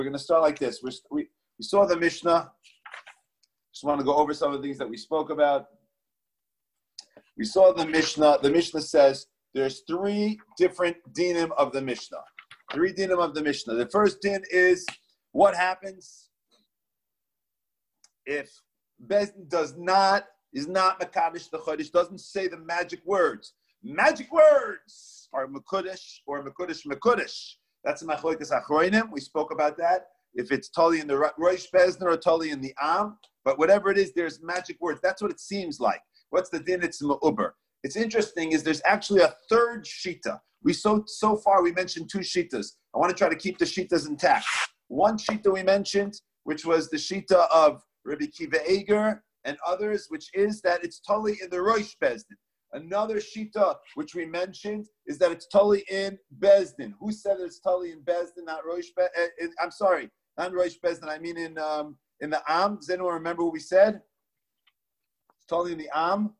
We're going to start like this. We saw the Mishnah. Just want to go over some of the things that we spoke about. We saw the Mishnah. The Mishnah says there's three different dinim of the Mishnah. Three dinim of the Mishnah. The first din is what happens if Bezdin is not Mekadosh the Chodesh, doesn't say the magic words. Magic words are Mekudesh or Mekudesh. That's a Machlokes Achronim. We spoke about that. If it's Tali in the Rosh Bezdin or Tali in the Am, but whatever it is, there's magic words. That's what it seems like. What's the din? It's Ma'uber. It's interesting is there's actually a third shita. So far we mentioned two shitas. I want to try to keep the shitas intact. One shita we mentioned, which was the shita of Rabbi Kiva Eger and others, which is that it's Tali in the Rosh Bezdin. Another shita which we mentioned is that it's Tali in Bezdin. Who said it's Tali in Bezdin, not Rosh Bezdin? I'm sorry, not Rosh Bezdin. I mean in the Am. Does anyone remember what we said? It's Tali in the Am.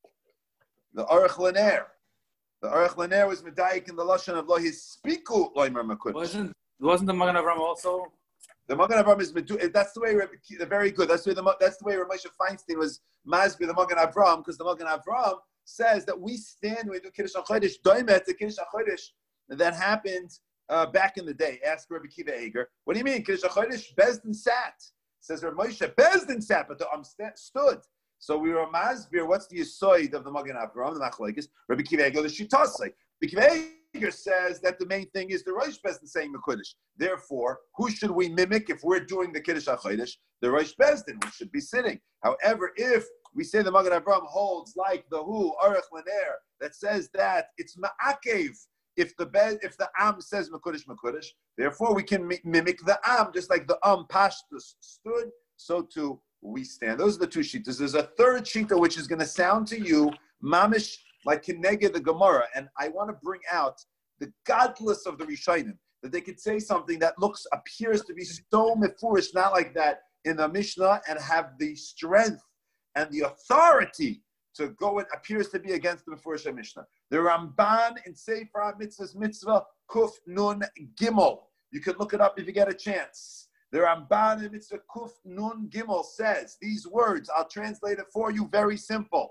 The Aruch Laner. The Aruch Laner was medayik in the lashon of lo hispiku loimer mekudesh. Wasn't the Magen Avraham also? The Magen Avraham is medu. That's the way. Very good. That's the way Rav Moshe Feinstein was masbir the Magen Avraham, because the Magen Avraham says that we do Kiddush HaChodesh, doimet the Kiddush HaChodesh that happened back in the day. Ask Rabbi Kiva Eger. What do you mean? Kiddush HaChodesh, Bezdin sat. Says Rav Moshe, Bezdin sat, but the stood. So we were masbir. What's the yisoid of the Magen Avraham? The Machlokes. Rabbi Kiva Eger, the Shitasei. Rabbi Kiva Eger says that the main thing is the Rosh Bezdin saying Mekudesh. Therefore, who should we mimic if we're doing the Kiddush HaChodesh? The Rosh Bezdin, who should be sitting. However, if we say the Magen Avraham holds like the Aruch Laner that says that it's Ma'akev if the Am says Mekudesh, therefore we can mimic the Am, just like the Pashtus stood, so too we stand. Those are the two shitas. There's a third shita which is going to sound to you mamish like Keneged the Gemara, and I want to bring out the godless of the Rishonim, that they could say something that appears to be so mefurish, not like that in the Mishnah, and have the strength and the authority to go, it appears to be against the Mefurish Mishnah. The Ramban in Sefer HaMitzvahs Mitzvah Kuf Nun Gimel. You can look it up if you get a chance. The Ramban in Mitzvah Kuf Nun Gimel says these words. I'll translate it for you. Very simple.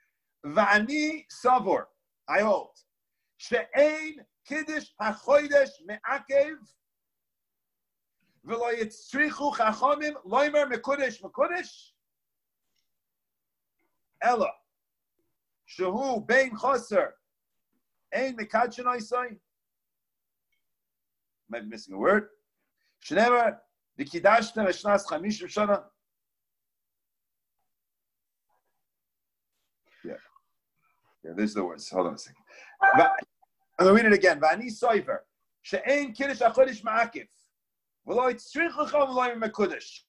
Va'ani savor. I hold. She'ein kiddush hachodesh me'akev v'lo yitzrichu chachamim loimer mekudesh. Ella, shehu bein chaser, ein mekadshin oisai. Might be missing a word. Shnever v'kidashtem eshnas chamish v'shana. Yeah, these are the words. Hold on a second. I'm going to read it again. V'ani soiver, she'ein kiddush hachodesh ma'akiv, v'lo yitzrichu chachamim loimer mekudesh.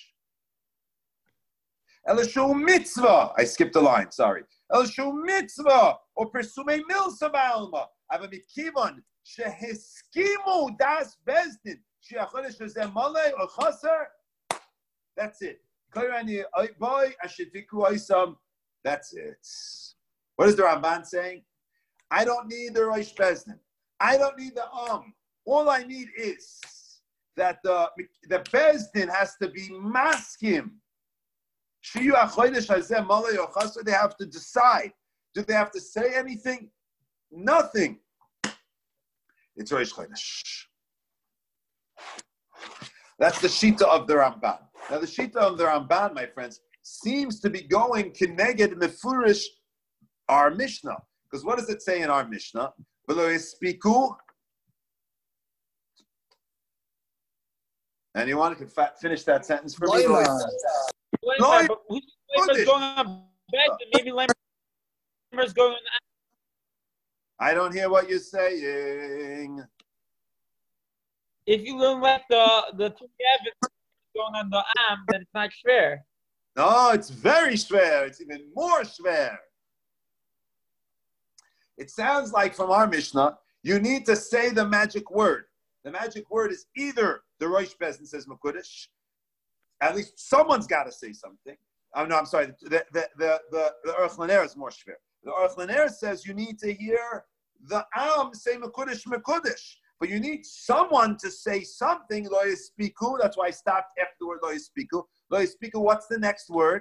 Elishu mitzvah. I skipped a line. Sorry. Elishu mitzvah or persume milsa ba'alma. Ava mitkivon shehiskimu das bezdin sheachodesh shezeh malay or chaser. That's it. Boy ashetiku oisam. That's it. What is the Ramban saying? I don't need the Rosh Bezdin. I don't need the All I need is that the Bezdin has to be maskim. They have to decide. Do they have to say anything? Nothing. It's Rosh Chodesh. That's the Shita of the Ramban. Now the Shita of the Ramban, my friends, seems to be going Keneged Mefurish our Mishnah. Because what does it say in our Mishnah? Anyone can finish that sentence for me? Maybe Lambert's going on. I don't hear what you're saying. If you don't let the two evidence going on the Am, then it's not fair. No, it's very schwer. It's even more schwer. It sounds like from our Mishnah, you need to say the magic word. The magic word is either the Rosh Bezdin says Mekudesh. At least someone's got to say something. Oh, no, I'm sorry. The Aruch Laner is more schwer. The Aruch Laner says you need to hear the Am say Mekudesh. But you need someone to say something. Lo yispiku. That's why I stopped after the word lo yispiku. Lo yispiku. What's the next word?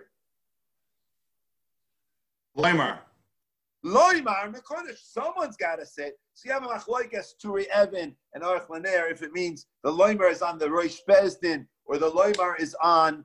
Loimar. Loimar mekudesh. Someone's got to say it. So you have a machloikas Turi Evan and Aruch Laner if it means the loimar is on the Rosh Bezdin or the loimar is on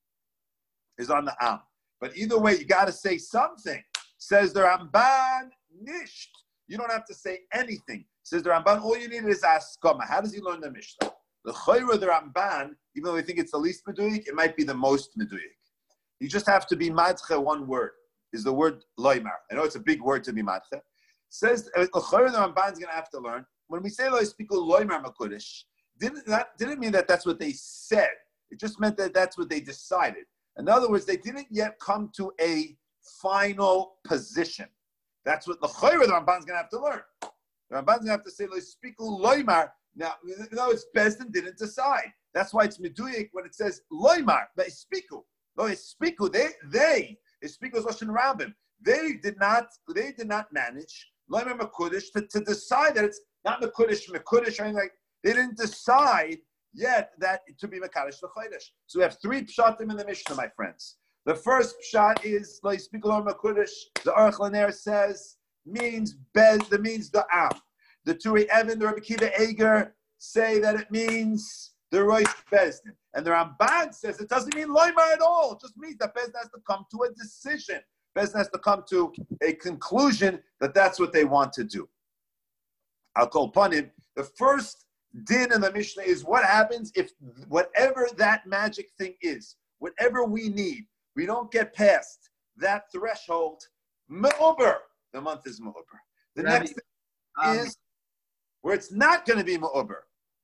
the Am. But either way, you got to say something. Says the Ramban nisht. You don't have to say anything. Says the Ramban, all you need is askama. How does he learn the Mishnah? The Chayra, the Ramban, even though we think it's the least meduyik, it might be the most meduyik. You just have to be madche. One word is the word loimar. I know it's a big word to be madche. Says the Chayra, the Ramban is going to have to learn. When we say lo yispiku loimar makudish, didn't mean that that's what they said. It just meant that that's what they decided. In other words, they didn't yet come to a final position. That's what the Chayra, the Ramban is going to have to learn. The Ramban is going to have to say, lo yispiku loimar. Now, it's Bezdin didn't decide. That's why it's meduyik when it says loimar, lo yispiku. Lo yispiku, they, yispiku is Lashon Rambam. They did not manage loimar mekudesh to decide that it's not mekudesh or anything like. They didn't decide yet that to be mekadesh l'chodesh. So we have three pshatim in the Mishnah, my friends. The first pshat is lo yispiku loimar mekudesh. The Aruch Laner says means the Am. The Turi Evan, the Rabbi Kiva Eger say that it means the Rosh Bezdin. And the Ramban says it doesn't mean loimar at all. It just means that Bezdin has to come to a decision. Bezdin has to come to a conclusion that that's what they want to do. I'll call upon him. The first din in the Mishnah is what happens if whatever that magic thing is, whatever we need, we don't get past that threshold. Me'ober. The month is Me'ober. The Rabbi, next thing is where it's not going to be Me'ober.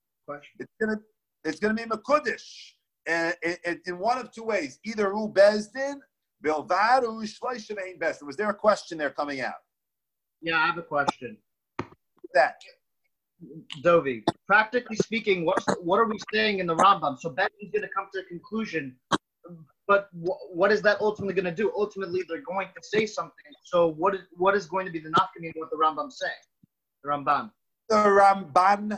It's going to be Mekudesh. In one of two ways. Either Ru Bezdin, Bilvad, or Shloishim Ein Bezdin. Was there a question there coming out? Yeah, I have a question. That. Dovi, practically speaking, what are we saying in the Rambam? So Bezdin's going to come to a conclusion, but what is that ultimately going to do? Ultimately, they're going to say something. So what is going to be the nafkamina what the Rambam saying? The Ramban. The Ramban.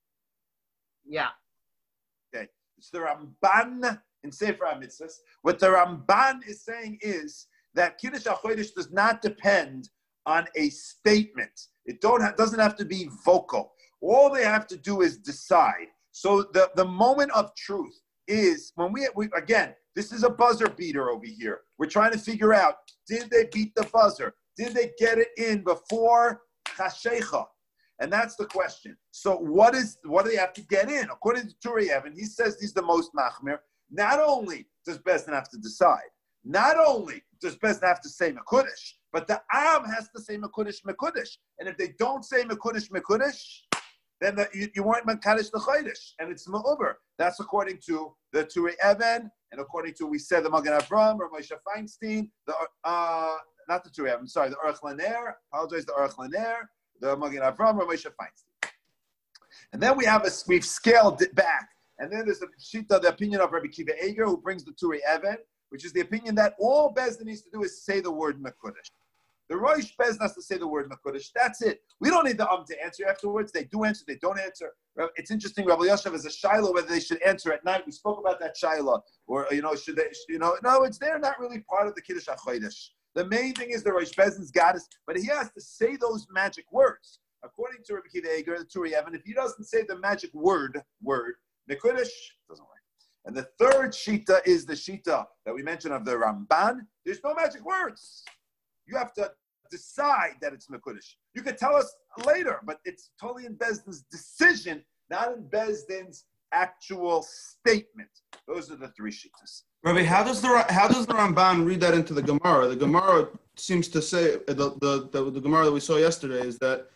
Yeah. Okay. It's the Ramban in Sefer HaMitzvos. What the Ramban is saying is that Kiddush HaChodesh does not depend on a statement. It doesn't have to be vocal. All they have to do is decide. So the moment of truth is when we again, this is a buzzer beater over here. We're trying to figure out, did they beat the buzzer? Did they get it in before Chashecha? And that's the question. So what do they have to get in? According to Turi Evan, he says he's the most machmir. Not only does Bezdin have to decide, not only does Bezdin have to say Mekudesh, but the Am has to say Mekudesh, Mekudesh. And if they don't say Mekudesh, Mekudesh, then you weren't Mekadesh the Chodesh, and it's Me'uber. That's according to the Turi Evan, and according to, we said, the Magen Avram, or Moshe Feinstein, not the Turi Evan, sorry, the Aruch Laner, apologize, the Aruch Laner, the Magen Avram, or Moshe Feinstein. And then we've scaled it back. And then there's the opinion of Rabbi Kiva Eger, who brings the Turi Evan, which is the opinion that all Bezdin needs to do is say the word Mekudesh. The Rosh Bezdin has to say the word Mekudesh. That's it. We don't need the to answer afterwards. They do answer, they don't answer. It's interesting, Rabbi Yoshev is a shiloh whether they should answer at night. We spoke about that shiloh. Or, should they, no, they're not really part of the Kiddush HaChodesh. The main thing is the Rosh Bezdin's got us, but he has to say those magic words. According to Rabbi Kiva Eger, the Turi Evan, if he doesn't say the magic word, Mekudesh, doesn't work. And the third shita is the shita that we mentioned of the Ramban. There's no magic words. You have to decide that it's Mekudesh. You could tell us later, but it's totally in Bezdin's decision, not in Bezdin's actual statement. Those are the three shitas. Rabbi, how does the Ramban read that into the Gemara? The Gemara seems to say the Gemara that we saw yesterday is that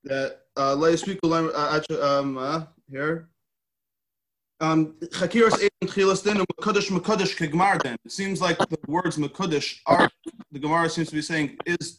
here. It seems like the words Mekudesh are, the Gemara seems to be saying, is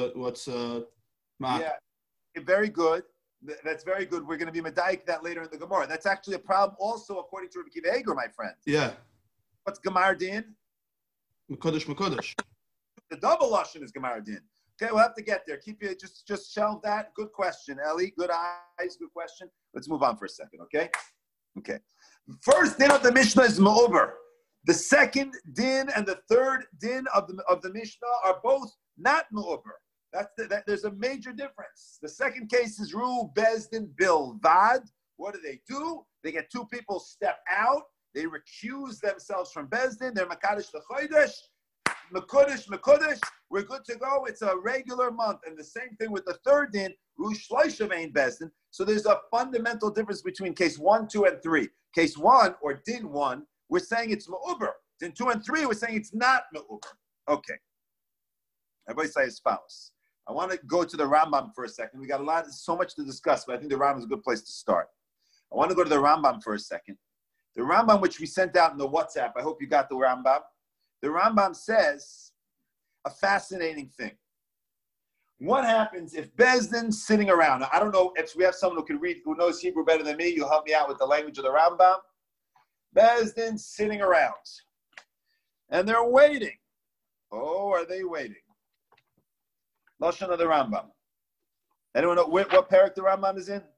yeah, very good. That's very good. We're going to be medayik that later in the Gemara. That's actually a problem also according to Rabbi Kiva Eger, my friend. Yeah. What's Gemar Din? Mekudesh. The double lashon is Gemar Din. Okay, we'll have to get there. Keep you just shelve that. Good question, Ellie. Good eyes. Good question. Let's move on for a second. Okay. Okay. First din of the Mishnah is ma'uber. The second din and the third din of the Mishnah are both not ma'uber. There's a major difference. The second case is Ru Bezdin Bilvad. What do? They get two people step out. They recuse themselves from Bezdin. They're Makadosh L'Chodesh. Mekudesh. We're good to go. It's a regular month. And the same thing with the third din, Ru Shloisha Vein Bezdin. So there's a fundamental difference between case 1, 2, and 3. Case 1, or din 1, we're saying it's ma'uber. Din 2 and 3, we're saying it's not ma'uber. Okay. Everybody say as follows. I want to go to the Rambam for a second. We got so much to discuss, but I think the Rambam is a good place to start. I want to go to the Rambam for a second. The Rambam, which we sent out in the WhatsApp, I hope you got the Rambam. The Rambam says a fascinating thing. What happens if Bezdin's sitting around? Now, I don't know if we have someone who can read, who knows Hebrew better than me. You'll help me out with the language of the Rambam. Bezdin's sitting around. And they're waiting. Oh, are they waiting? Lashon of the Rambam. Anyone know what parak the Rambam is in?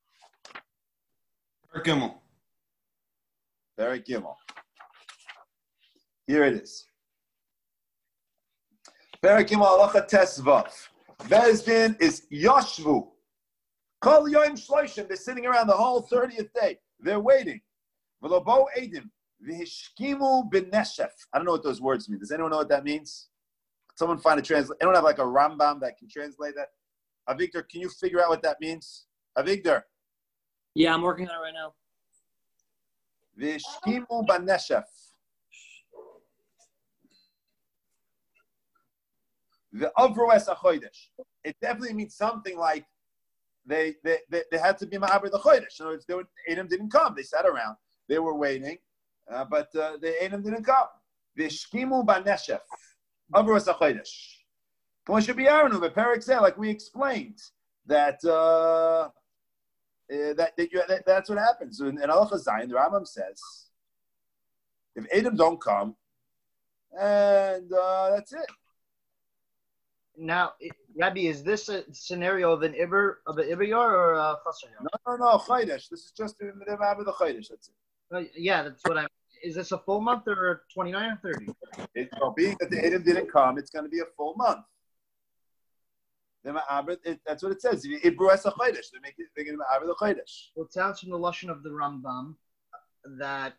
Parak Gimel. Parak Gimel. Here it is. Parak Gimel Halacha Tesvav. Bezdin is Yashvu. Kol Yom Shloshim. They're sitting around the whole 30th day. They're waiting. V'lobo Eidim. V'hishkimu b'neshef. I don't know what those words mean. Does anyone know what that means? Someone find a translation. Anyone have like a Rambam that can translate that? Avigdor, can you figure out what that means? Avigdor. Yeah, I'm working on it right now. V'hishkimu b'neshef. The Avrues HaChodesh. It definitely means something like they had to be Ma'aber the Chodesh. In other words, Edom didn't come. They sat around. They were waiting, but the Edom didn't come. V'shkimu b'neshef. Avrues HaChodesh. K'mo shebi'arnu b'perek zeh, like we explained, that's what happens. In Halacha Zayin, the Rambam says, if Edom don't come, and that's it. Now, Rabbi, is this a scenario of an Iber or a Chasar? No, Chodesh. This is just in the Ma'aber the Chodesh. That's it. Yeah, that's what I'm. Is this a full month or 29 or 30? Being that the Edom didn't come, it's going to be a full month. That's what it says. Ibru es Chodesh. They're going to Ma'aber the Chodesh. Well, it sounds from the lashon of the Rambam that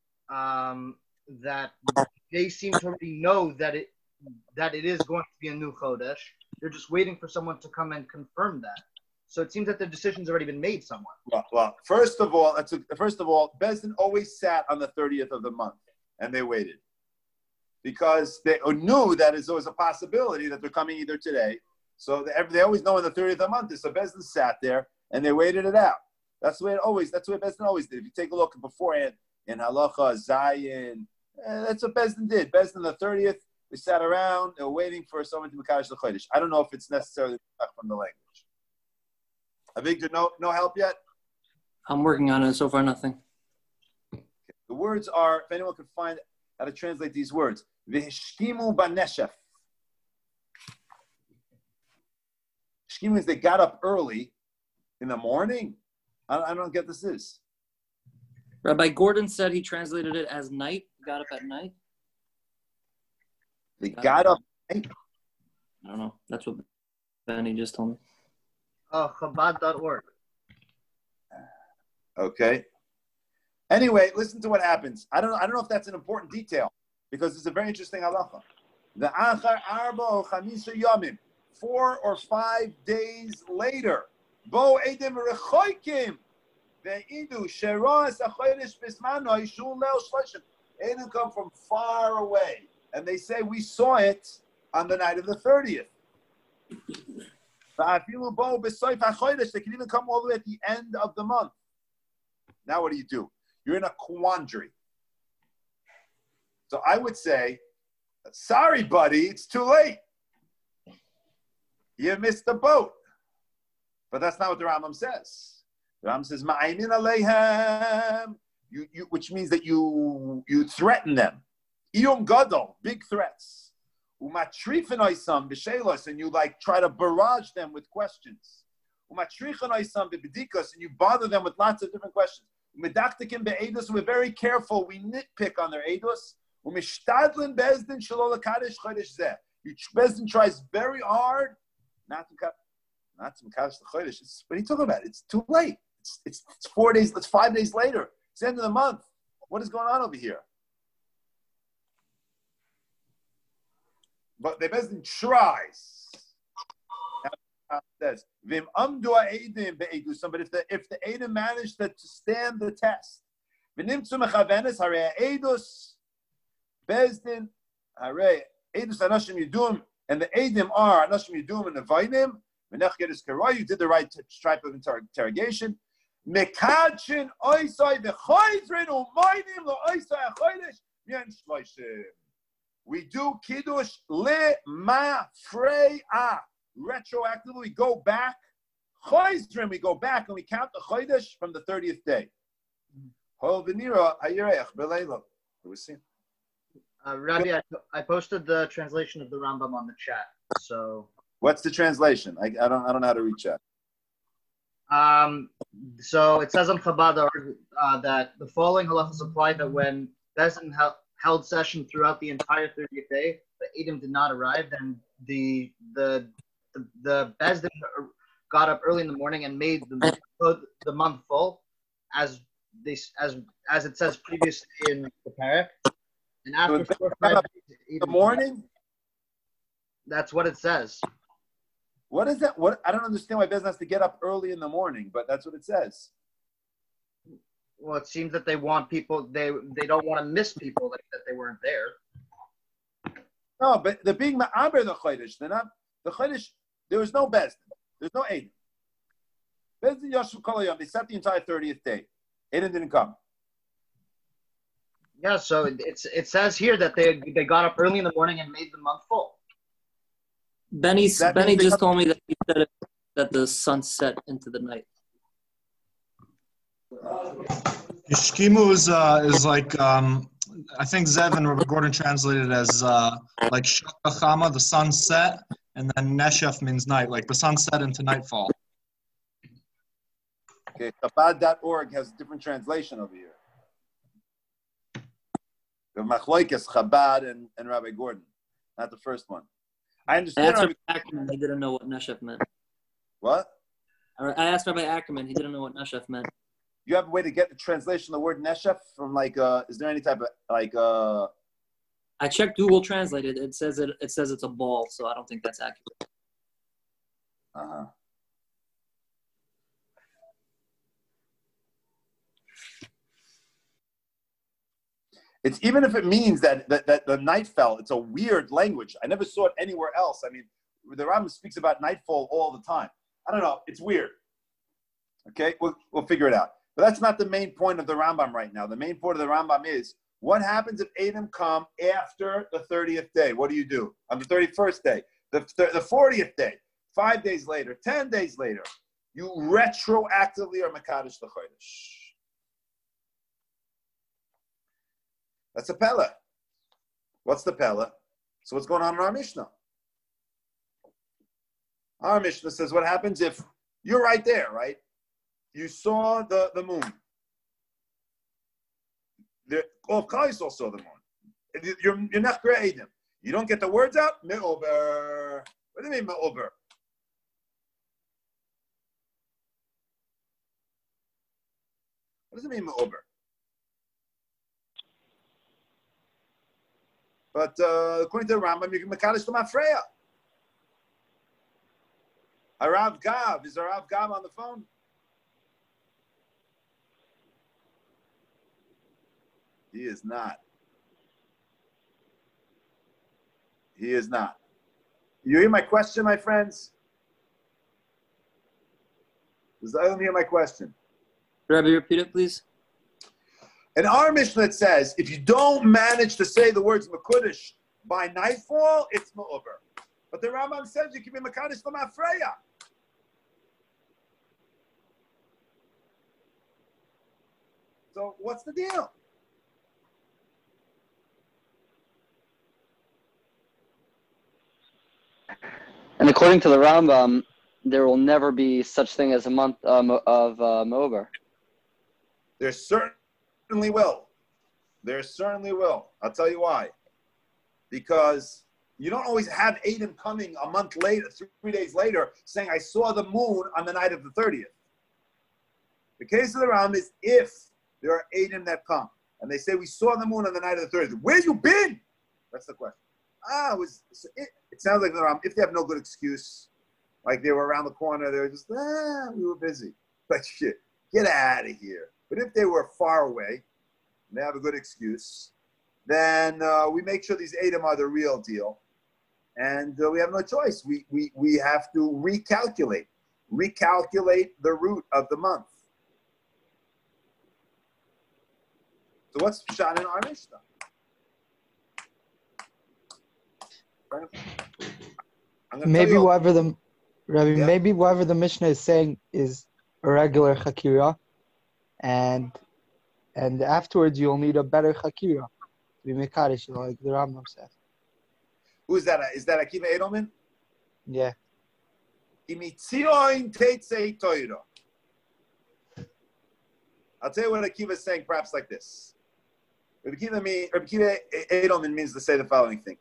that they seem to already know that it is going to be a new Chodesh. They're just waiting for someone to come and confirm that. So it seems that the decision's already been made somewhere. Well, first of all, Bezdin always sat on the 30th of the month, and they waited. Because they knew that there was a possibility that they're coming either today. So they always know when the 30th of the month is. So Bezdin sat there, and they waited it out. That's the way Bezdin always did. If you take a look beforehand in Halacha, Zayin, that's what Bezdin did. Bezdin, the 30th, they sat around, they were waiting for someone to Mekadosh L'Chodesh. I don't know if it's necessarily from the language. Avigdor, no help yet? I'm working on it. So far, nothing. Okay. The words are, if anyone can find how to translate these words, V'hishkimu b'neshef. Shkimu means they got up early in the morning. I don't get this is. Rabbi Gordon said he translated it as night. Got up at night. They got up. I don't know. That's what Benny just told me. Chabad.org. Okay. Anyway, listen to what happens. I don't know if that's an important detail because it's a very interesting halacha. The achar arba o chamisa yomim, 4 or 5 days later, bo edim rechoikim ve'idu sheroas achodesh bismano yishul leo shloshim. Edim come from far away, and they say we saw it on the night of the 30th. They can even come all the way at the end of the month. Now what do? You're in a quandary. So I would say, sorry, buddy, it's too late. You missed the boat. But that's not what the Rambam says. The Rambam says, Ma'aymin aleihem, which means that you threaten them. Iyum gadol, big threats. Umatrifin oisam b'shelos, and you like try to barrage them with questions. Umatrifin oisam b'bedikas, and you bother them with lots of different questions. Umedaktikim be'edus, we're very careful. We nitpick on their edus. Umishtadlin bezdin shalol kadesh chodesh zeh. Bezdin tries very hard not to kadesh the chodesh. What are you talking about? It's too late. It's 4 days. It's 5 days later. It's the end of the month. What is going on over here? But the Bezdin tries. Says, "Vim amdu ha'edim be'edusam." But if the edim managed to stand the test, v'nimtzu mechavenes harei ha'edus Bezdin harei edus anashim yidum, and the edim are anashim yidum and nevainim. V'nechget is karoi. You did the right type of interrogation. Mekadshin oisai v'choizrin u'maynim lo'oisai ha'chodesh yen shloishim. We do kiddush le ma freya. Retroactively, we go back. Choizrin, we go back and we count the chodesh from the 30th day. Rabbi, I posted the translation of the Rambam on the chat. So what's the translation? I don't know how to reach out. So it says on Chabad that the following halachas apply that when Bezdin held session throughout the entire 30th day, the Edom did not arrive, then the Bezdin got up early in the morning and made the month full, as it says previously in the parak. And after 4 or 5 days, in the morning, that's what it says. What is that? What I don't understand why Bezdin has to get up early in the morning, but that's what it says. Well, it seems that they want people. They don't want to miss people that they weren't there. No, but they're being ma'aber the chodesh. They're not the chodesh. There was no Bezdin. There's no Edom. Bezdin Yashu Kolayom. They sat the entire 30th day. Edom didn't come. Yeah, so it says here that they got up early in the morning and made the month full. Benny just told me that he said that the sun set into the night. Yishkimu is like I think Zev and Robert Gordon translated as like Shachama, the sun set, and then Neshef means night, like the sun set into nightfall. Okay, Chabad.org has a different translation over here. The Machloikes Chabad and Rabbi Gordon, not the first one. I understand. I asked Rabbi Ackerman, he didn't know what Neshef meant. What? I asked Rabbi Ackerman, he didn't know what Neshef meant. You have a way to get the translation of the word Neshef from is there any type of I checked Google Translate. It says it's a ball, so I don't think that's accurate. Uh-huh. It's even if it means that the night fell, it's a weird language. I never saw it anywhere else. I mean, the Rambam speaks about nightfall all the time. I don't know. It's weird. Okay, we'll figure it out. But that's not the main point of the Rambam right now. The main point of the Rambam is what happens if Edom come after the 30th day? What do you do on the 31st day, the 40th day, 5 days later, 10 days later? You retroactively are Mekadosh the Chodesh. That's a Pella. What's the Pella? So what's going on in our Mishnah? Our Mishnah says what happens if you're right there, right? You saw the moon. All Kaisel saw the moon. You're not creating. You don't get the words out? Me'ober. What do you mean me'ober? What does it mean me'ober? But according to the Rambam, you can mekadosh to mafreya. Arav Gav, is Arav Gav on the phone? He is not. He is not. You hear my question, my friends? Does anyone hear my question? Rabbi, repeat it, please. In our Mishnah, it says, if you don't manage to say the words Mekudesh by nightfall, it's Ma'uber. But the Rambam says you can be Mekadosh L'Mafreya. So what's the deal? And according to the Rambam, there will never be such thing as a month of Mo'ober. There certainly will. There certainly will. I'll tell you why. Because you don't always have Adam coming a month later, 3 days later, saying, I saw the moon on the night of the 30th. The case of the Rambam is if there are Adam that come, and they say, we saw the moon on the night of the 30th. Where you been? That's the question. It sounds like the Rambam, if they have no good excuse, like they were around the corner, they were just, we were busy. But shit, get out of here. But if they were far away, and they have a good excuse, then we make sure these Adam are the real deal. And we have no choice. We have to recalculate the root of the month. So what's Pshat in our Mishnah? Maybe whatever the Mishnah is saying is a regular Chakira, and afterwards you'll need a better Chakira to be Mekadesh, like the Rambam says. Who is that? Is that Akiva Edelman? Yeah. I'll tell you what Akiva is saying, perhaps like this. Rabbi Akiva Edelman means to say the following thing.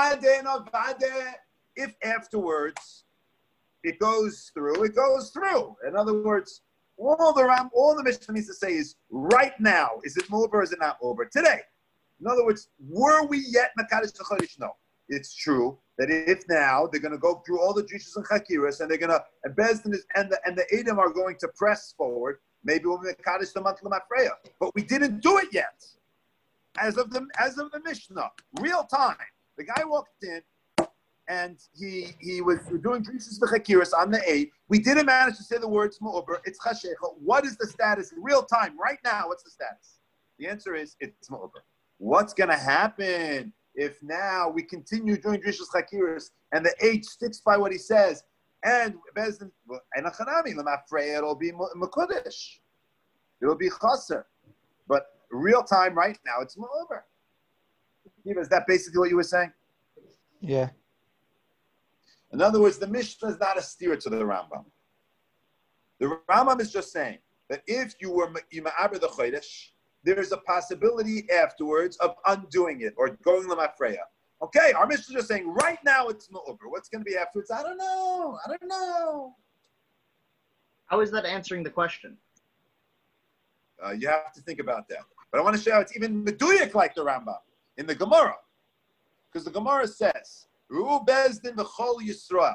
If afterwards it goes through, it goes through. In other words, all the Mishnah needs to say is right now. Is it Mo'ober or is it not Mo'ober? Today. In other words, were we yet Mekadesh Chodesh? No. It's true that if now they're going to go through all the Drishas and Chakiras and they're going to, and Bezdin and the Edom are going to press forward, maybe we'll be Mekadesh the month Lamafreya. But we didn't do it yet. As of the Mishnah, real time. The guy walked in and he was doing Drishas and Chakiras on the 8th. We didn't manage to say the words Mo'ober. It's Chashecha. What is the status in real time, right now? What's the status? The answer is it's Mo'ober. What's going to happen if now we continue doing Drishas Chakiras and the 8 sticks by what he says, and Bezdin, it'll be Mekudesh. It'll be Chaser. But real time right now, it's Mo'ober. Is that basically what you were saying? Yeah. In other words, the Mishnah is not a steer to the Rambam. The Rambam is just saying that if you were Ma'aber the Chodesh, there is a possibility afterwards of undoing it or going Lamafreya. Okay, our Mishnah is just saying right now it's Mo'ober. What's going to be afterwards? I don't know. How is that answering the question? You have to think about that. But I want to show you how it's even Meduyak like the Rambam in the Gemara. Because the Gemara says, Ru'u Bezdin v'chol Yisrael.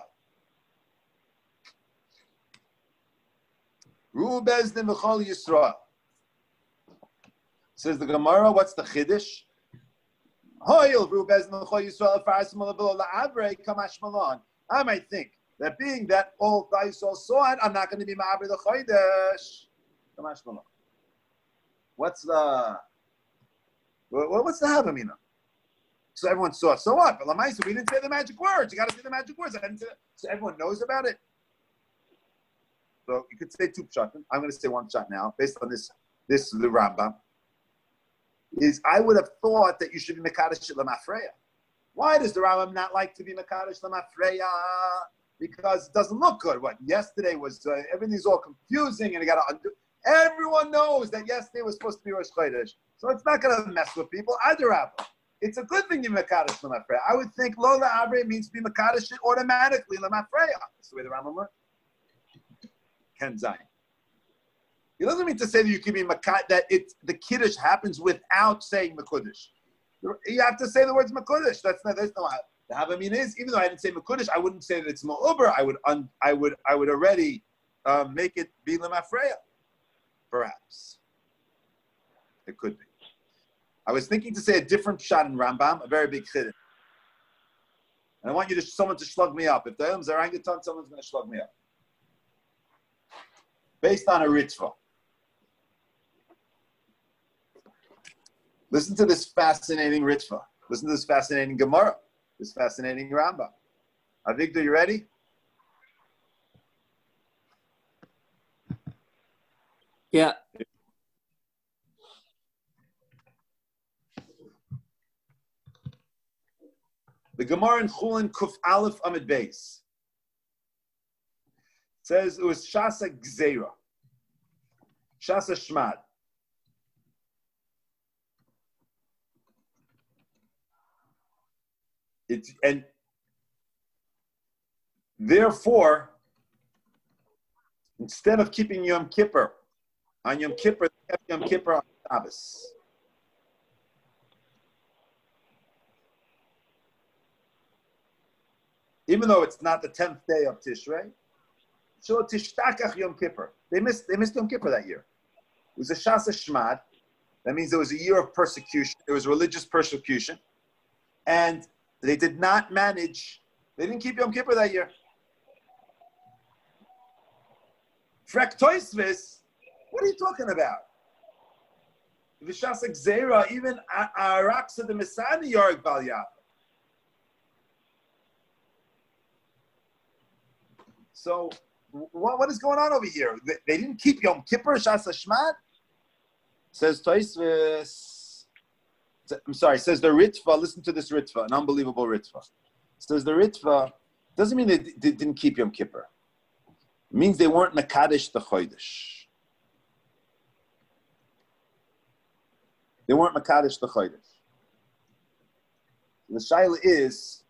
Ru'u Bezdin v'chol Yisrael. Says the Gemara, what's the Chiddush? I might think that being that all Yisrael saw it, I'm not going to be Ma'aber the Chodesh. What's the Havamina? So everyone saw it. So what? But Lamaisa, we didn't say the magic words. You got to say the magic words. So everyone knows about it. So you could say 2 pshatim. I'm going to say 1 pshat now, based on this the Rambam. Is I would have thought that you should be Mekadesh Lamafreya. Why does the Rambam not like to be Mekadesh Lamafreya? Because it doesn't look good. What yesterday was, everything's all confusing, and you got to undo. Everyone knows that yesterday was supposed to be Rosh Chodesh, so it's not going to mess with people. Adarabah. It's a good thing to be Mekadesh Lamafreya. I would think Lola Abre means to be Mekadesh automatically Lamafreya. That's the way the Rambam learned. Ken Zayin. It doesn't mean to say that you can be Mekadesh, that the Kiddush happens without saying Mekudesh. You have to say the words Mekudesh. That's no the Havamina is, even though I didn't say Mekudesh, I wouldn't say that it's Mo'ober. I would already make it be Lamafreya. Perhaps. It could be. I was thinking to say a different pshat in Rambam, a very big chiddush. And I want someone to shlug me up. If the Ilm's orangutan, someone's going to shlug me up. Based on a ritzvah. Listen to this fascinating ritzvah. Listen to this fascinating Gemara. This fascinating Rambam. Avigdor, you ready? Yeah. The Gemara in Chulin Kuf Aleph Amid Beis. says it was Shasa Gzeira. Shasa Shmad. And therefore, instead of keeping Yom Kippur on Yom Kippur, they kept Yom Kippur on Shabbos. Even though it's not the 10th day of Tishrei, so Tishtakach Yom Kippur. They missed Yom Kippur that year. It was a Shasa Shmad. That means there was a year of persecution. There was religious persecution. And they did not manage, they didn't keep Yom Kippur that year. Frek Toisvis, what are you talking about? Vishasa Gzeira, even Araksa the Misani Yorik Bal Yafa. So, what is going on over here? They didn't keep Yom Kippur, Shasa Shmad? Says Toisvis. I'm sorry, says the Ritva. Listen to this Ritva, an unbelievable Ritva. Says the Ritva, doesn't mean they didn't keep Yom Kippur. It means they weren't Makadesh the Chodesh. They weren't Makadesh the Chodesh. The Shaila is,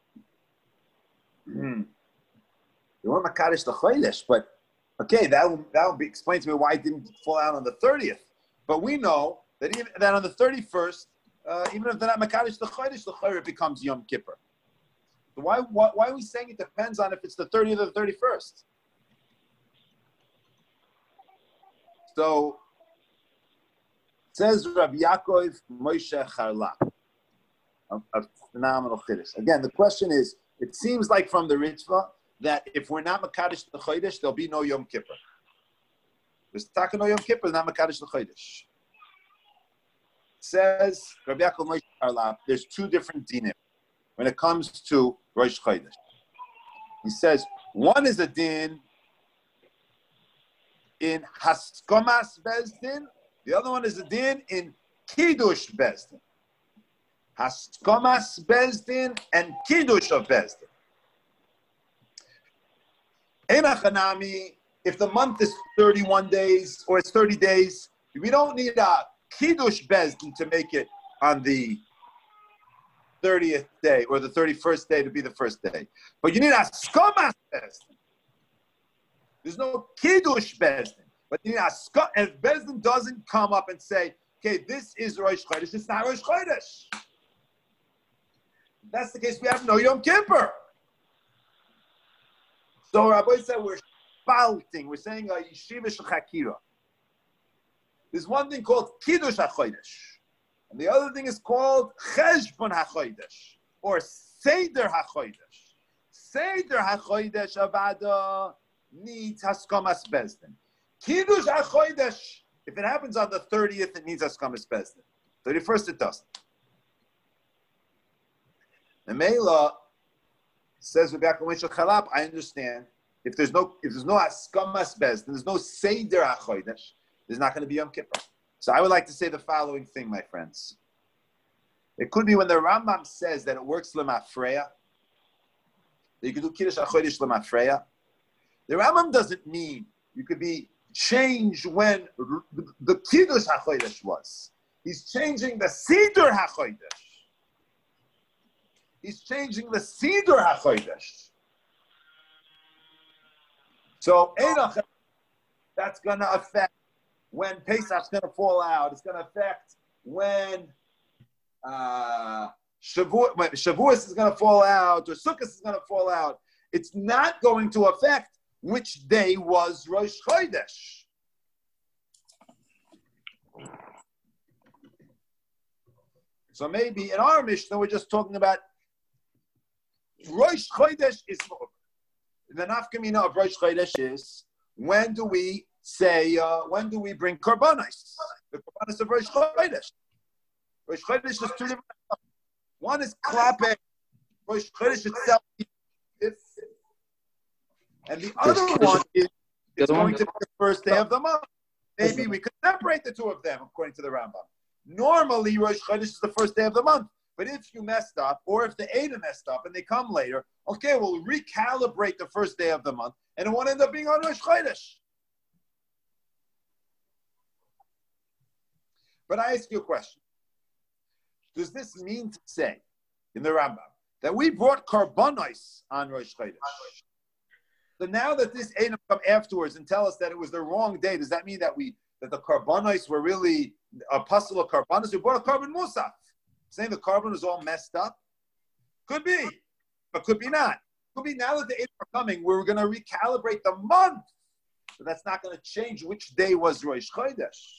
they weren't Makadesh the Chodesh, but okay, that will be explained to me why it didn't fall out on the 30th. But we know that even that on the 31st, even if they're not Makadesh the Chodesh, the Chodesh becomes Yom Kippur. So why are we saying it depends on if it's the 30th or the 31st? So, says Rabbi Yaakov Moshe Charlap, a phenomenal chiddush. Again, the question is, it seems like from the Ritva that if we're not Makadesh the Chodesh, there'll be no Yom Kippur. There's Taka no Yom Kippur, not Makadesh the Chodesh. Says Rabbi Yaakov Moshe Charlap, there's two different dinim when it comes to Rosh Chodesh. He says, one is a din in Haskomas Bezdin, the other one is a din in Kiddush Bezdin. Haskomas Bezdin and Kiddush of Bezdin. Enachanami, if the month is 31 days or it's 30 days, we don't need a Kiddush Bezdin to make it on the 30th day or the 31st day to be the first day. But you need a Haskomas Bezdin. There's no Kiddush Bezdin. But you need a, and if Bezdin doesn't come up and say, okay, this is Rosh Chodesh, it's not Rosh Chodesh. If that's the case, we have no Yom Kippur. So Rabbi said we're spouting, we're saying a Yeshiva Shechakira. There's one thing called Kiddush HaChodesh. And the other thing is called Cheshbon HaChodesh, or Seder HaChodesh. Seder HaChodesh Avada needs Haskamas Bezdin. Kiddush HaChodesh, if it happens on the 30th, it needs Haskamas Bezdin. 31st, it doesn't. The Mela says with Yaakov Moshe Charlap, I understand. If there's no Haskamas Bezdin, there's no Seder HaChodesh, there's not going to be Yom Kippur. So I would like to say the following thing, my friends. It could be when the Rambam says that it works Lemafreya, that you can do Kiddush HaChodesh Lemafreya. The Rambam doesn't mean you could be changed when the Kiddush HaChodesh was. He's changing the Seder HaChodesh. He's changing the Seder HaChodesh. So that's going to affect when Pesach's going to fall out. It's going to affect when Shavuos is going to fall out or Sukkot is going to fall out. It's not going to affect which day was Rosh Chodesh. So maybe in our Mishnah, we're just talking about Rosh Chodesh is the nafkamina of Rosh Chodesh is when do we say, when do we bring Korbanos? The Korbanos of Rosh Chodesh. Rosh Chodesh is two different stuff. One is Klape, Rosh Chodesh itself, and the other one is it's going to be the first day of the month. Maybe we could separate the two of them according to the Rambam. Normally, Rosh Chodesh is the first day of the month, But if you messed up, or if the Eidim messed up and they come later, okay, we'll recalibrate the first day of the month, and it won't end up being on Rosh Chodesh. But I ask you a question. Does this mean to say, in the Rambam, that we brought Karbanos on Rosh Chodesh? So now that this Eidim come afterwards and tell us that it was the wrong day, does that mean that the Karbanos were really a puzzle of Karbanos? We brought a Karban Musaf. Saying the carbon is all messed up? Could be, but could be not. Could be now that the Eidim are coming, we're going to recalibrate the month. So that's not going to change which day was Rosh Chodesh.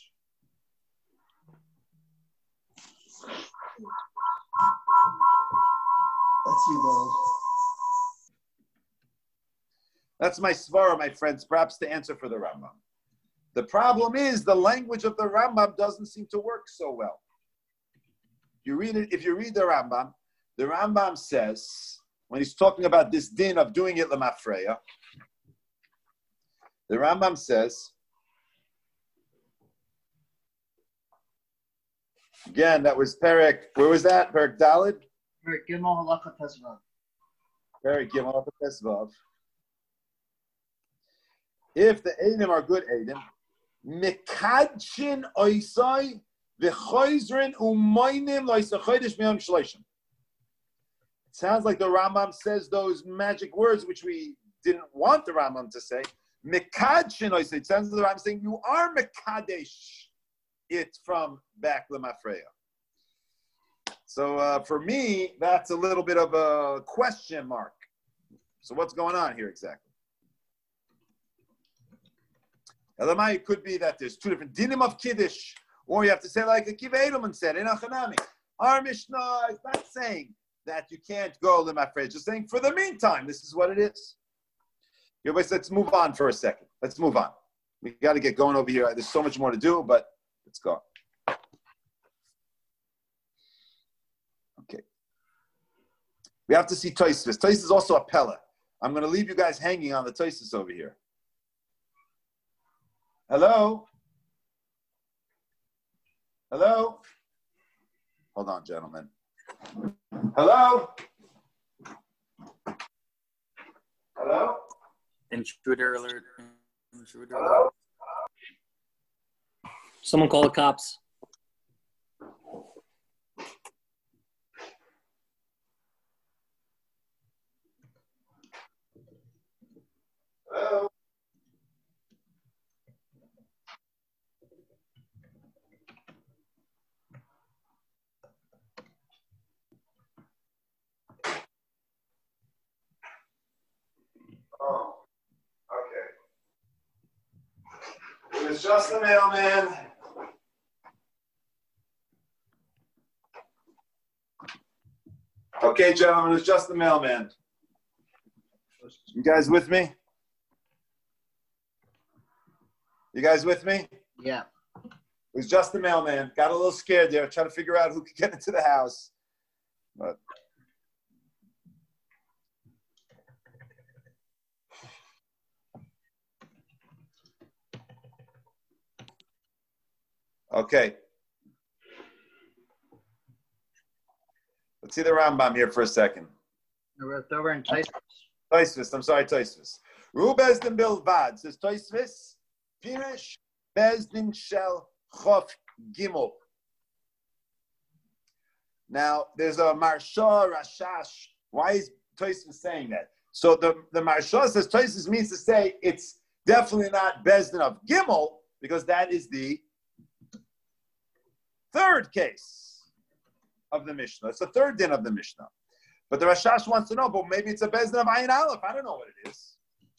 That's you, Bob. That's my svara, my friends, perhaps the answer for the Rambam. The problem is the language of the Rambam doesn't seem to work so well. If you read the Rambam says, when he's talking about this din of doing it lemafreya, the Rambam says, again, that was Perek, where was that? Perek Daled? Perek Gimel Halacha Tesvav. Perek Gimel Halacha Tesvav. If the Eidim are good Eidim, Mekadshin Oisai v'choizrin umaynim loisachodesh miyam shleishim. It sounds like the Rambam says those magic words which we didn't want the Rambam to say. Mekadshin Oisai. It sounds like the Rambam saying you are Mekadesh it from back Lemafreya. So for me, that's a little bit of a question mark. So what's going on here exactly? Elamai, it could be that there's two different dinim of Kiddush, or you have to say like Akiva Edelman said in Achanami. Our Mishnah is not saying that you can't go Lemafreya, just saying for the meantime, this is what it is. Let's move on for a second. Let's move on. We got to get going over here. There's so much more to do, but let's go. Okay. We have to see Tosfos. Tosfos is also a Pella. I'm going to leave you guys hanging on the Tosfos over here. Hello? Hello? Hold on, gentlemen. Hello? Hello? Intruder alert. Intruder Hello? alert. Someone call the cops. Hello? Oh, okay. It was just the mailman. Okay, gentlemen, it's just the mailman. You guys with me? You guys with me? Yeah. It was just the mailman. Got a little scared there, trying to figure out who could get into the house. But okay. Let's see the Rambam here for a second. We're over in Tosfos. Tosfos, I'm sorry, Tosfos. Ru Bezdin Bilvad says Tosfos, Pirish Bezdin Shel Chof Gimel. Now, there's a Marsha Rashash. Why is Tosfos saying that? So the Marsha says Tosfos means to say it's definitely not Bezdin of Gimel, because that is the third case of the Mishnah. It's the third din of the Mishnah. But the Rashash wants to know, but maybe it's a Bezdin of Ayin Aleph. I don't know what it is.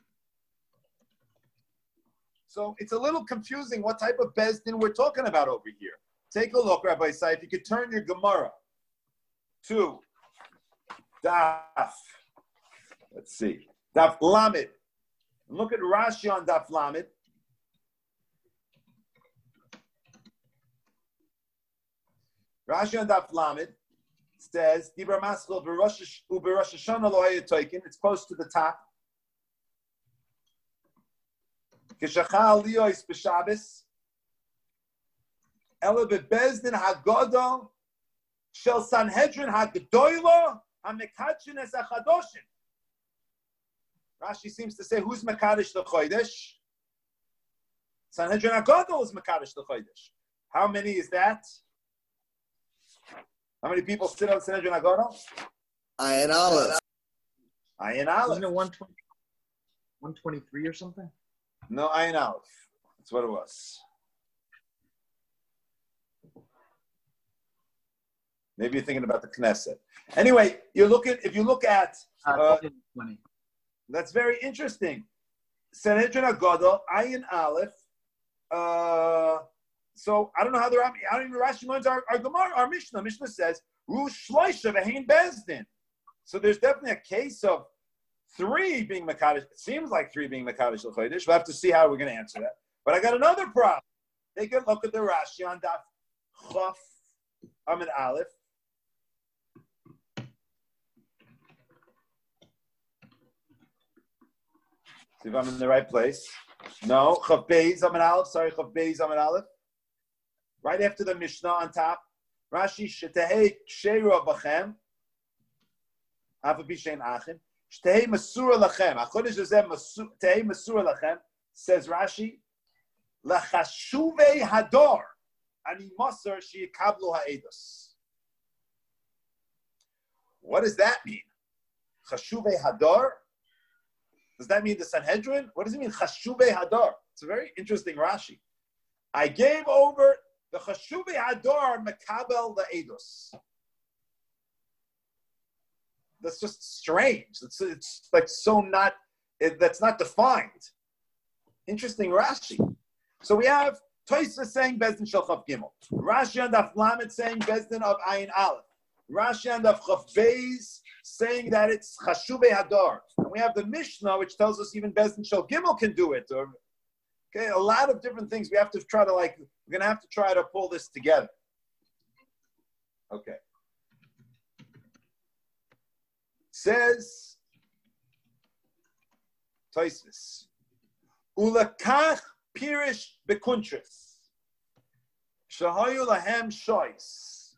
So it's a little confusing what type of Bezdin we're talking about over here. Take a look, Rabbi Isai, if you could turn your Gemara to Daf. Let's see. Daf Lamed. Look at Rashi on Daf Lamed. Rashi on Daf Lamed says, Dibra Maschil U'Rosh Hashanah Lo Haya Toikin. It's close to the top. Kishachal Liois B'Shabbos. Ela Bebezdin Hagodol Shel Sanhedrin HaGedoyla HaMekadshin Es HaChadoshin. Rashi seems to say, who's Mekadosh the Chodesh? Sanhedrin HaGadol is Mekadosh the Chodesh. How many is that? How many people sit on Sanhedrin HaGadol? Ayin Aleph. Ayin Aleph. Isn't it 123 or something? No, Ayin Aleph. That's what it was. Maybe you're thinking about the Knesset. Anyway, if you look at, 20. that's very interesting. Sanhedrin HaGadol, Ayin Aleph. So I don't know how they're. I don't even Rashi learns our Gemara, our Mishnah. Mishnah says Rush Shloisha v'Hein Bezdin. So there's definitely a case of 3 being Mekadosh. It seems like 3 being Mekadosh l'Chodesh. We'll have to see how we're going to answer that. But I got another problem. Take a look at the Rashi on Daf Chaf Amid Aleph. See if I'm in the right place. No, Chaf Beis Amid Aleph. Sorry, Chaf Beis Amid Aleph. Right after the Mishnah on top. Rashi Shetehei Ksheira B'chem. Avabishen Achim. Shtehei Masura Lachem. Achodesh Zeh Tehei Masura Lachem. Says Rashi. Lachashuvei Hador. Ani Maser Sheikablu Ha'edos. What does that mean? Chashuvei Hador? Does that mean the Sanhedrin? What does it mean, Chashuvei Hador? It's a very interesting Rashi. I gave over the Chashuvei Hador Mekabel the Eidos. That's just strange. It's like so not, that's not defined. Interesting Rashi. So we have Tosfos saying Bezdin Shel Chaf Gimel. Rashi and Daf Lamed saying Bezdin of Ayin Aleph. Rashi and Daf Chaf Beis saying that it's Chashuvei Hador. And we have the Mishnah which tells us even Bezdin Shel Gimel can do it. Okay, a lot of different things we have to try to we're going to have to try to pull this together. Okay. Says Tosfos, Ulakach Pirish Bekuntris Shahayu Lahem Shois.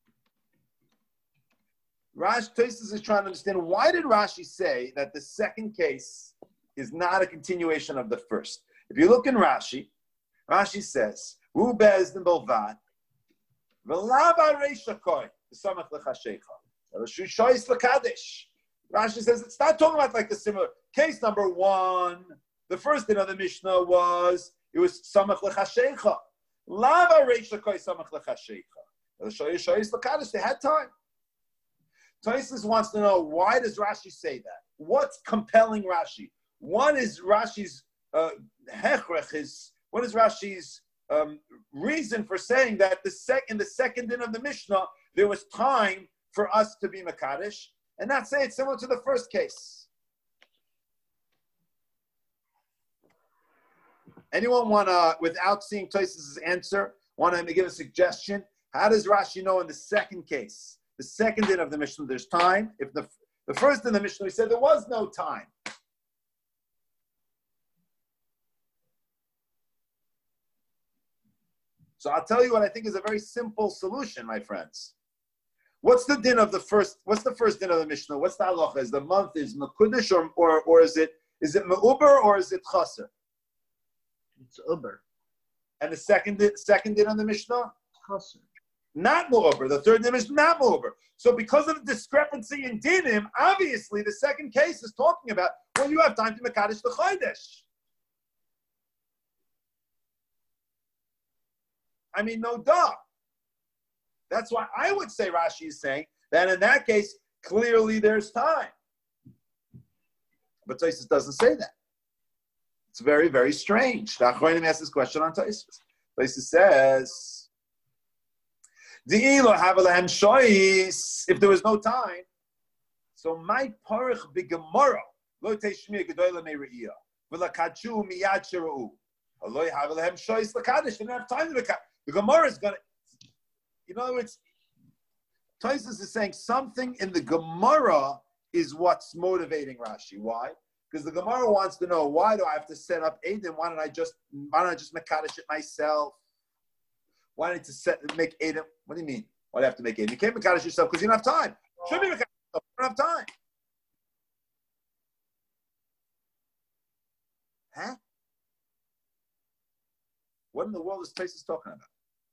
Tosfos is trying to understand, why did Rashi say that the second case is not a continuation of the first? If you look in Rashi, Rashi says, Hu bezdin bolvad, v'lava reishakoi, v'samach l'chashecha, v'shu shois l'kadesh. Rashi says it's not talking about like the similar case number 1. The first din of the Mishnah was samach l'chashecha. Lava reishakoi samach l'chashecha. V'shu shois l'kadesh. They had time. Tosfos wants to know, why does Rashi say that? What's compelling Rashi? One is Rashi's what is Rashi's reason for saying that in the second din of the Mishnah there was time for us to be Mekadosh, and not say it's similar to the first case? Anyone want to, without seeing Tosfos' answer, want to give a suggestion? How does Rashi know in the second case, the second din of the Mishnah, there's time? If the first din of the Mishnah, he said there was no time. So I'll tell you what I think is a very simple solution, my friends. What's the din of the first? What's the first din of the Mishnah? What's the halacha? Is the month is mekudesh or is it meuber or is it chaser? It's uber. And the second din of the Mishnah? Chaser. Not meuber. The third din is not meuber. So because of the discrepancy in dinim, obviously the second case is talking about when you have time to mekadesh the chodesh. I mean, no duh. That's why I would say Rashi is saying that in that case, clearly there's time. But Tosfos doesn't say that. It's very, very strange. The Achronim asked this question on Tosfos. Tosfos says, if there was no time, so my parich b'gemara lo teishmir gedola me're'iyah v'lakachu miyad shera'u aloi havelahem shoyis l'kadosh. They don't have time to l'kadosh. The Gemara is going to, in other words, Tosfos is saying something in the Gemara is what's motivating Rashi. Why? Because the Gemara wants to know, why do I have to set up Eidim? Why don't I just mekadosh it myself? Why don't I make Eidim? What do you mean? Why do you have to make it? You can't Mekadosh yourself because you don't have time. Should be Mekadosh yourself. You don't have time. Huh? What in the world is Tosfos talking about?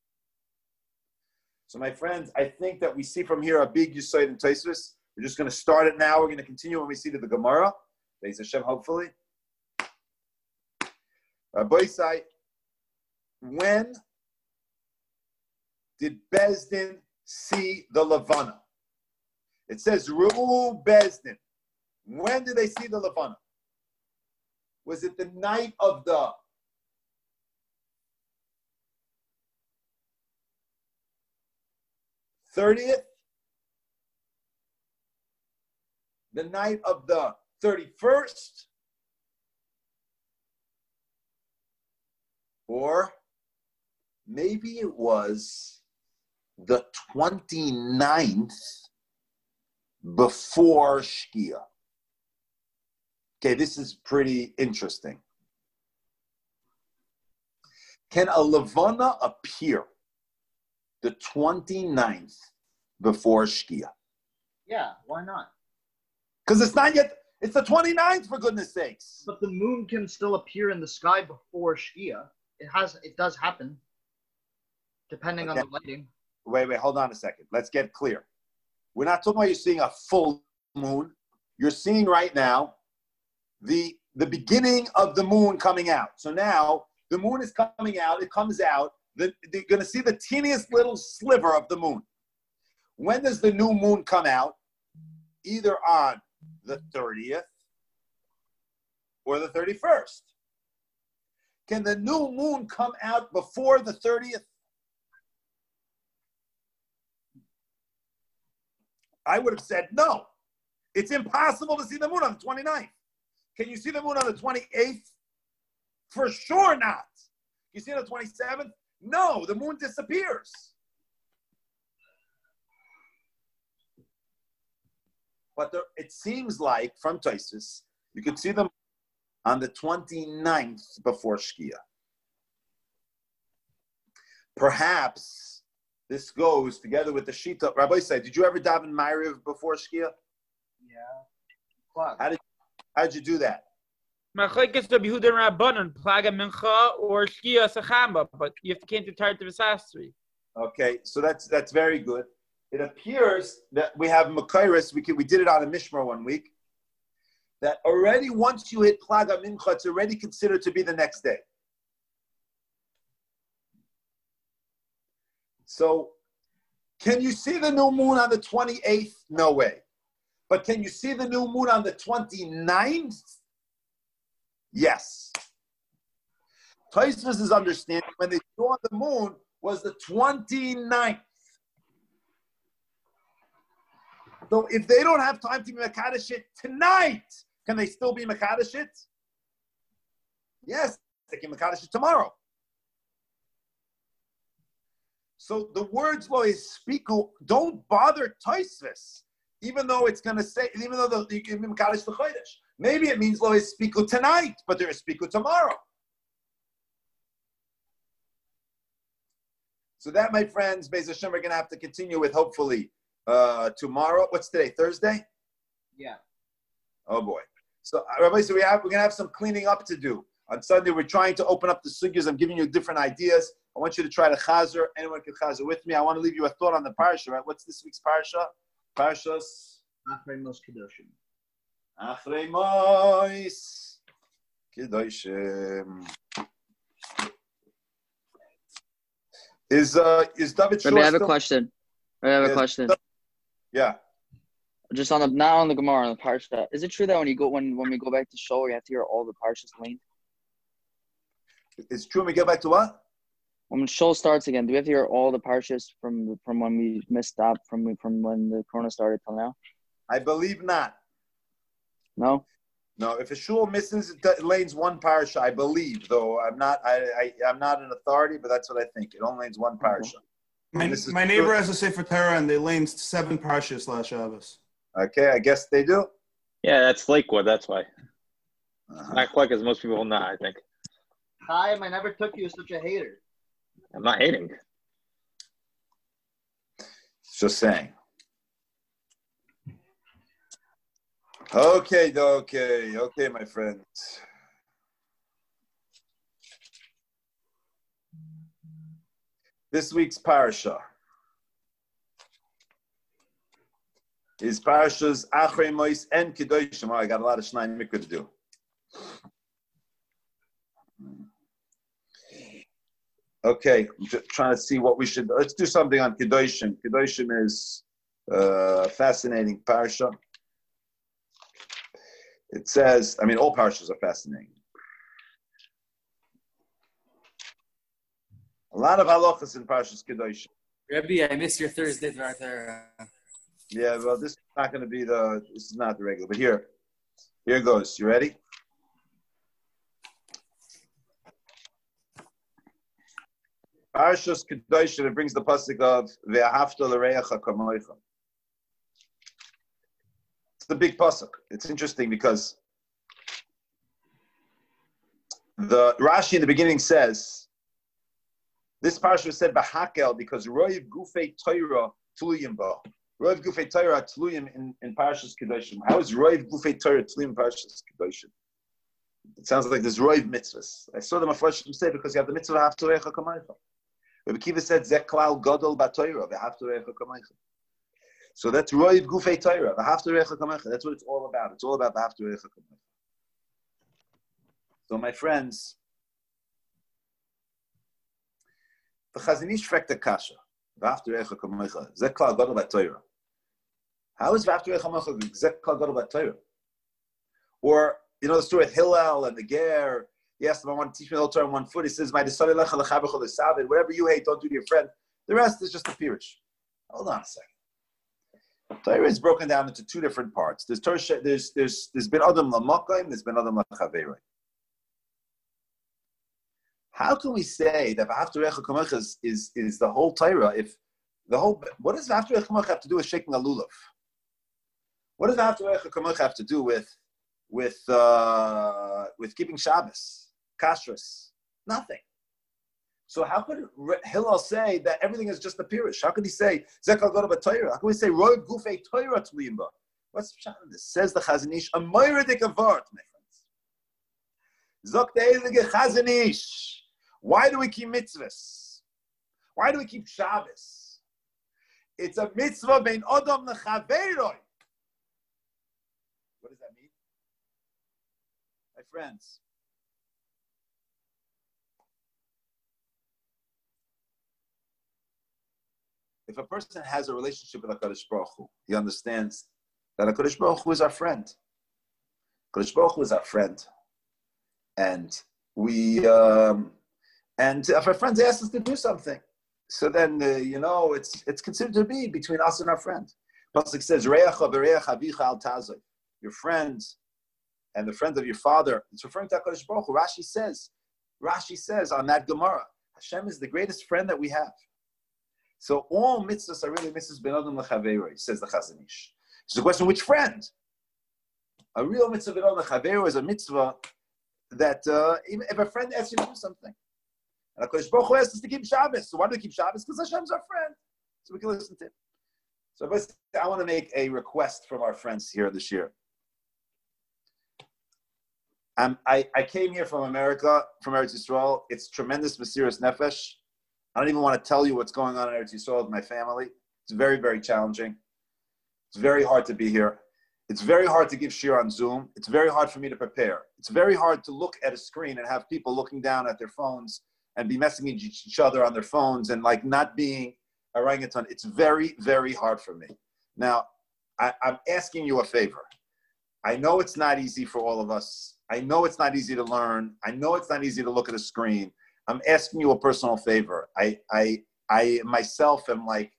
So, my friends, I think that we see from here a big Yesod in Tosfos. We're just going to start it now. We're going to continue when we see to the Gemara. Be'ez Hashem, hopefully. Rabbi Isai, when did Bezdin see the Levana? It says Ru'u Bezdin. When did they see the Levana? Was it the night of the 30th? The night of the 31st? Or maybe it was the 29th before Shkia. Okay, this is pretty interesting. Can a Levana appear the 29th before Shkia? Yeah, why not? Because it's not yet, it's the 29th, for goodness sakes. But the moon can still appear in the sky before Shkia. It does happen, depending on the lighting. Wait, hold on a second. Let's get clear. We're not talking about you seeing a full moon. You're seeing right now the beginning of the moon coming out. So now the moon is coming out. It comes out. They're going to see the teeniest little sliver of the moon. When does the new moon come out? Either on the 30th or the 31st. Can the new moon come out before the 30th? I would have said no. It's impossible to see the moon on the 29th. Can you see the moon on the 28th? For sure not. You see it on the 27th? No, the moon disappears. But it seems like, from Tosfos, you could see them on the 29th before Shkia. Perhaps this goes together with the Shita. Rabbi said, did you ever daven Ma'ariv before Shkia? Yeah. How did you do that? Machlekes Rabbi Yehuda and Rabbanan, Plaga Mincha or Shkia Sechamba, but you have to count the Tartav Sastri. Okay, so that's very good. It appears that we have Makairis, we did it on a Mishmar one week, that already once you hit Plaga Mincha, it's already considered to be the next day. So, can you see the new moon on the 28th? No way. But can you see the new moon on the 29th? Yes. Tosfos' understanding when they saw the moon was the 29th. So if they don't have time to be Mekadosh it tonight, can they still be Mekadosh it? Yes, they can Mekadosh it tomorrow. So the words lo yispiku don't bother Tosfos, even though it's going to say, even though you can be Mekadosh l'chodesh. Maybe it means lo yispiku tonight, but there is spiku tomorrow. So that, my friends, Be'ez Hashem, we're going to have to continue with hopefully tomorrow. What's today? Thursday? Yeah. Oh boy. So Rabbi, so we're going to have some cleaning up to do. On Sunday, we're trying to open up the sugyas. I'm giving you different ideas. I want you to try to chazer. Anyone can chazer with me. I want to leave you a thought on the parsha, right? What's this week's parsha? Parshas? Achrei Mos Kedoshim. Achrei Mos Kedoshim. Is David Shor Rabbi, I have a question. Yeah. Just on the not on the Gemara, on the Parsha. Is it true that when we go back to Shul, you have to hear all the Parshas length? It's true. When we get back to what? When Shul starts again, do we have to hear all the Parshas from when we missed up from when the Corona started till now? I believe not. No. No, if a shul misses, it lanes one parsha, I believe, though I'm not an authority, but that's what I think. It only lanes one parsha. My neighbor has a Sefer Torah, and they laned 7 parshas last Shabbos. Okay, I guess they do. Yeah, that's Lakewood, that's why. Not quite as most people will not, I think. Chaim, I never took you as such a hater. I'm not hating. Just saying. Okay, my friends. This week's parasha is parashas Achrei Mos and Kedoshim. I got a lot of Shnai Mikra to do. Okay, I'm just trying to see what we should. Let's do something on Kedoshim. Kedoshim is a fascinating parasha. It says, I mean, all parashas are fascinating. A lot of halachas in parashas Kedoshim. Rebbe, I missed your Thursday right there. Yeah, well, this is not going to be this is not the regular, but here goes. You ready? Parashas Kedoshim, it brings the pasuk of Ve'ahavta l'reacha kamoicha. It's the big pasuk. It's interesting because the Rashi in the beginning says this parasha was said b'hakel because roiv gufei Torah tluyim ba. Roiv gufei Torah tluyim in Parashas Kedoshim. How is roiv gufei Torah tluyim in Parashas Kedoshim? It sounds like there's roiv mitzvahs. I saw the Mepharshim say because you have the mitzvah of Ve'ahavta l'reacha kamoicha. Rabbi Kiva said Zeh klal gadol b'Torah Ve'ahavta l'reacha kamoicha. So that's roiv gufei Torah Ve'ahavta l'reacha kamoicha. That's what it's all about. It's all about Ve'ahavta l'reacha kamoicha. So my friends, the Chazon Ish fragt the kasha. V'ahavta l'reacha kamoicha. Zeh klal gadol b'Torah. How is V'ahavta l'reacha kamoicha Zeh klal gadol b'Torah? Or, you know, the story of Hillel and the Ger. He asked him, I want to teach me the whole Torah on one foot. He says, whatever you hate, don't do to your friend. The rest is just a pirush. Hold on a second. Torah is broken down into two different parts. There's been Adam L'Makayim, there's been Adam L'Chaveroi. How can we say that V'ahavta l'reacha kamoicha is the whole Torah if the whole, what does V'ahavta l'reacha kamoicha have to do with shaking a lulav? What does V'ahavta l'reacha kamoicha have to do with keeping Shabbos, kashrus? Nothing. So how could Hillel say that everything is just a pirush? How could he say Zeh klal gadol b'Torah? How can we say roiv gufei Torah tluyim ba? What's the pshat in this? Says the Chazon Ish, a moira de kavart, my friends. Zok the eilige Chazon Ish. Why do we keep mitzvahs? Why do we keep Shabbos? It's a mitzvah bein Adam lechaveroi. What does that mean? My friends, if a person has a relationship with HaKadosh Baruch Hu, he understands that HaKadosh Baruch Hu is our friend. HaKadosh Baruch Hu is our friend. And and if our friends ask us to do something, so then, it's considered to be between us and our friend. Pasuk says, Re'acha v're'ach avicha al tazoi. Your friend and the friend of your father. It's referring to HaKadosh Baruch Hu. Rashi says on that Gemara, Hashem is the greatest friend that we have. So all mitzvahs are really mitzvahs ben adam l'chaveroi, says the Chazon Ish. It's the question, which friend? A real mitzvah ben adam l'chaveroi is a mitzvah that even if a friend asks you to do something, and HaKadosh Baruch Hu asks us to keep Shabbos. So why do we keep Shabbos? Because Hashem's our friend, so we can listen to him. So I want to make a request from our friends here this year. I came here from America, from Eretz Yisrael. It's tremendous Mesiras Nefesh. I don't even want to tell you what's going on in Eretz Yisrael with my family. It's very, very challenging. It's very hard to be here. It's very hard to give shir on Zoom. It's very hard for me to prepare. It's very hard to look at a screen and have people looking down at their phones and be messaging each other on their phones and like not being orangutan. It's very, very hard for me. Now, I'm asking you a favor. I know it's not easy for all of us. I know it's not easy to learn. I know it's not easy to look at a screen. I'm asking you a personal favor. I myself am like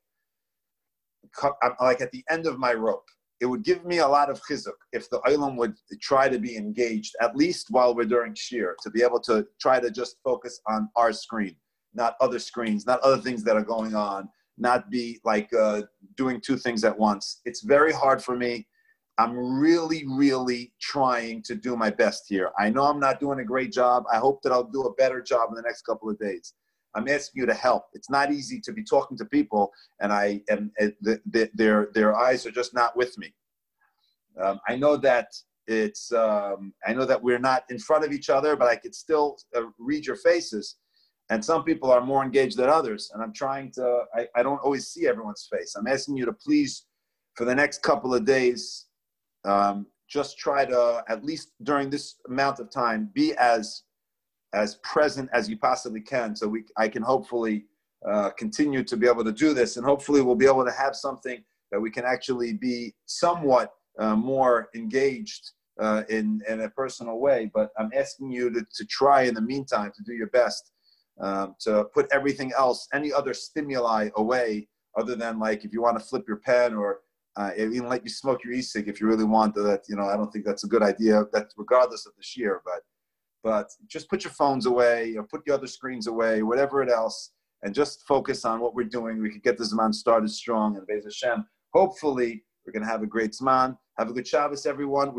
at the end of my rope. It would give me a lot of chizuk if the Olam would try to be engaged, at least while we're during shir, to be able to try to just focus on our screen, not other screens, not other things that are going on, not be like doing two things at once. It's very hard for me. I'm really, really trying to do my best here. I know I'm not doing a great job. I hope that I'll do a better job in the next couple of days. I'm asking you to help. It's not easy to be talking to people, and their eyes are just not with me. I know that I know that we're not in front of each other, but I could still read your faces. And some people are more engaged than others. And I'm trying to, I don't always see everyone's face. I'm asking you to please, for the next couple of days, just try to, at least during this amount of time, be as present as you possibly can. So I can hopefully continue to be able to do this. And hopefully we'll be able to have something that we can actually be somewhat more engaged in a personal way. But I'm asking you to try in the meantime to do your best. To put everything else, any other stimuli away, other than like if you want to flip your pen or even let you smoke your e-cig if you really want to. That I don't think that's a good idea. That's regardless of the shear, but just put your phones away or put the other screens away, whatever it else, and just focus on what we're doing. We could get the Zman started strong, and Be'ez Hashem, hopefully we're going to have a great Zman. Have a good Shabbos, everyone.